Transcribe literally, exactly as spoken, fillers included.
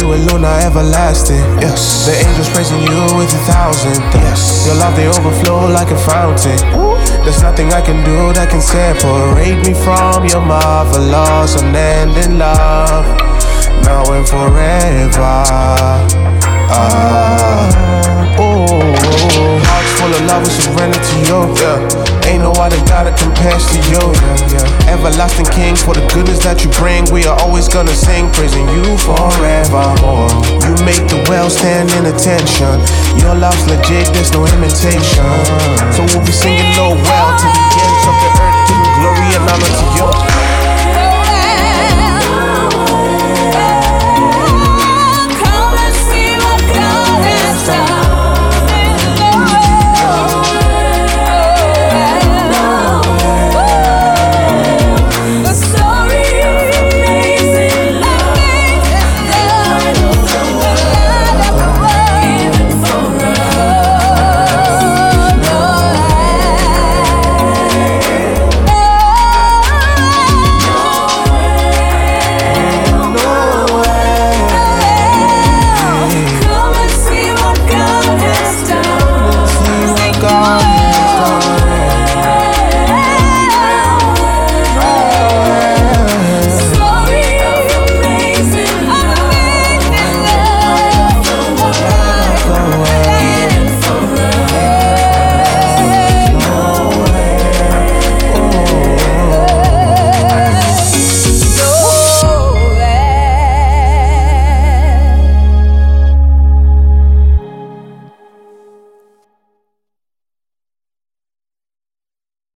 with Luna everlasting. Yes. The angels praising you with a thousand. Yes. Your love, they overflow like a fountain. There's nothing I can do that can separate me from your marvelous, unending love. Now and forever. Ah, oh, hearts full of love and surrender to you. Yeah. Ain't no other God that compares to you. Yeah, yeah. Everlasting King, for the goodness that you bring, we are always gonna sing, praising you forevermore. You make the well stand in attention. Your love's legit, there's no imitation. So we'll be singing no well to the ends of the earth, giving glory and honor to you.